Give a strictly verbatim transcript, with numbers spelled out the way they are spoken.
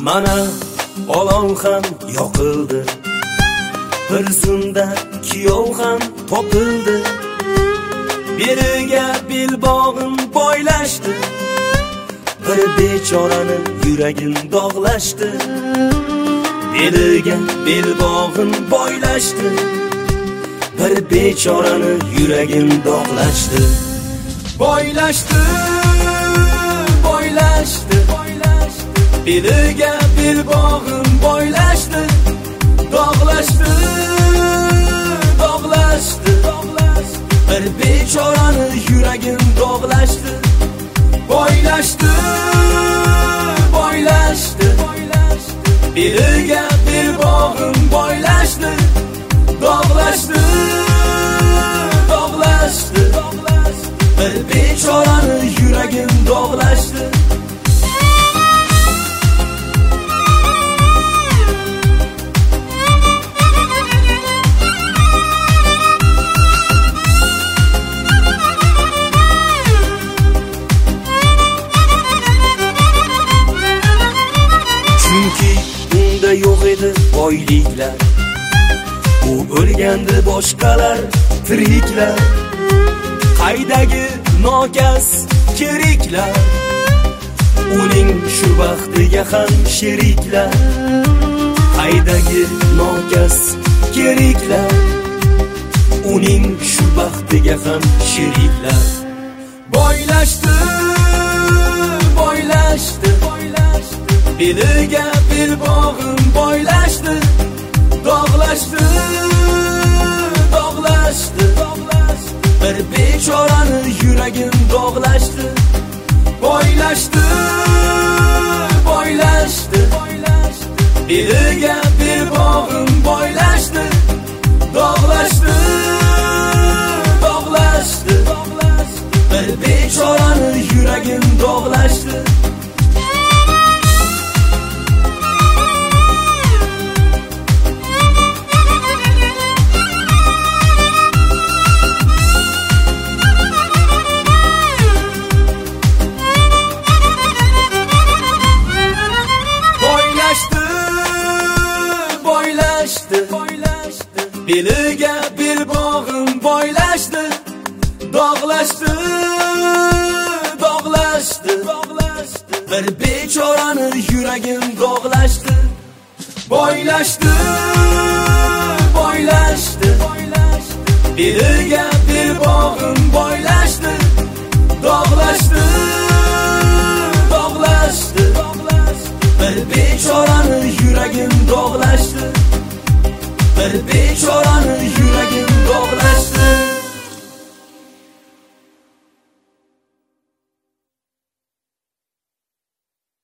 Mana olov ham yoqildi, bir zumda kuyov ham topildi. Biriga belbog'in boylashdi, bir bechorani yuragin dog'lashdi. Biriga belbog'in boylashdi, bir bechorani yuragin dog'lashdi. Boylashdi, boylashdi, biriga belbog'in boylashdi, dog'lashdi, dog'lashdi, bir bechorani yuragin dog'lashdi. Boylashdi, boylashdi, biriga belbog'in boylashdi, dog'lashdi, dog'lashdi, bir bechorani yuragin dog'lashdi. Chunki unda yo'q edi boyliklar, u o'lgandi boshqalar tiriklar. Qaydagi nokas keriklar, uning shu baxtiga ham sheriklar. Qaydagi nokas keriklar, uning shu baxtiga ham sheriklar. Boylashdi, boylashdi, biriga belbog'in boylashdi, dog'lashdi, dog'lashdi, bir bechorani yuragin dog'lashdi. Boylashdi, boylashdi, biriga belbog'in boylashdi, dog'lashdi, dog'lashdi, bir bechorani yuragin dog'lashdi. Biriga belbog'in boylashdi, dog'lashdi, dog'lashdi, bir bechorani yuragin dog'lashdi. Boylashdi, boylashdi, biriga belbog'in boylashdi, dog'lashdi, dog'lashdi, bir bechorani yuragin dog'lashdi. Bir bechorani